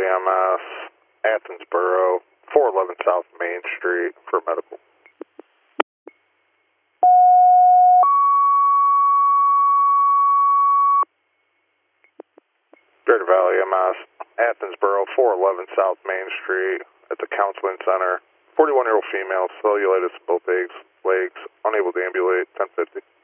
EMS, Athensboro, 411 South Main Street for medical. Greater Valley EMS, Athensboro, 411 South Main Street at the Counseling Center. 41-year-old female, cellulitis in both legs, unable to ambulate, 1050.